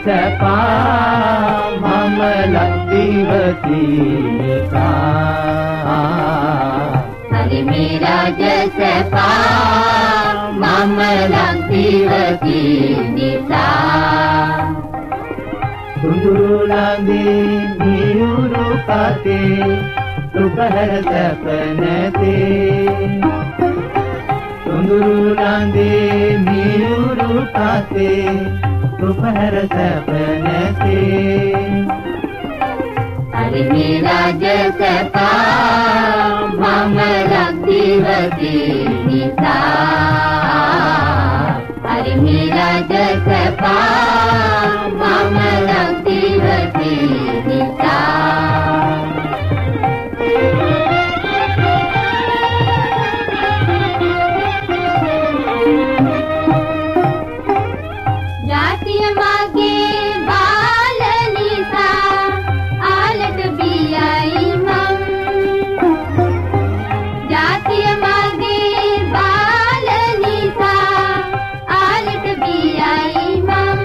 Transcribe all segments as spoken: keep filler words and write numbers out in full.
සපා මම ලක්දිවති නිසා හරි මේ රාජ සපා මම ලක්දිවති නිසා සුඳුරුලන්දේ නියුරු කතේ සුපහර සැප නැතේ සුඳුරුලන්දේ නියුරු කතේ සුපහර සැප නැතේ හරි මේ රාජ සපා මම ලක්දිවති නිසා හරි මේ රාජ සපා මම ලක්දිවති නිසා ජාතිය මගේ බාල නිසා ආලට බියයි මං ජාතිය මගේ බාල නිසා ආලට බියයි මං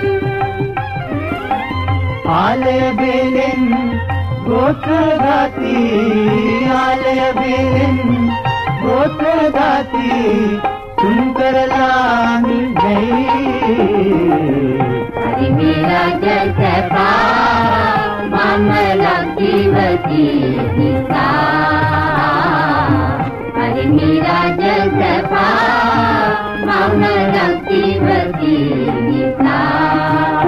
ආලය බෙලෙන් ගෝත්‍ර ගති ආලය බෙලෙන් ගෝත්‍ර ගති තුන් කරලා නිදෙයි හරි මේ රාජ සපා මම ලක්දිවති නිසා හරි මේ රාජ සපා මම ලක්දිවති නිසා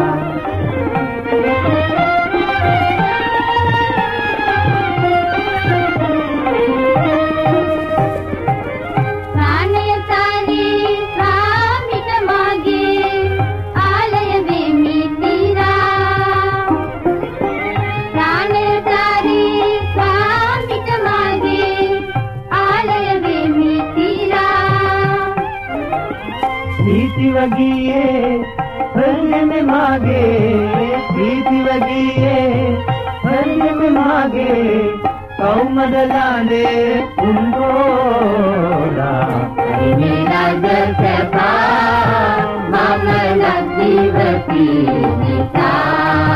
प्रीतिवगिये हृदय में मागे प्रीतिवगिये हृदय में मागे कौमदलाने उंडोला मेरा जसपा मम लक्ष्मीवती निता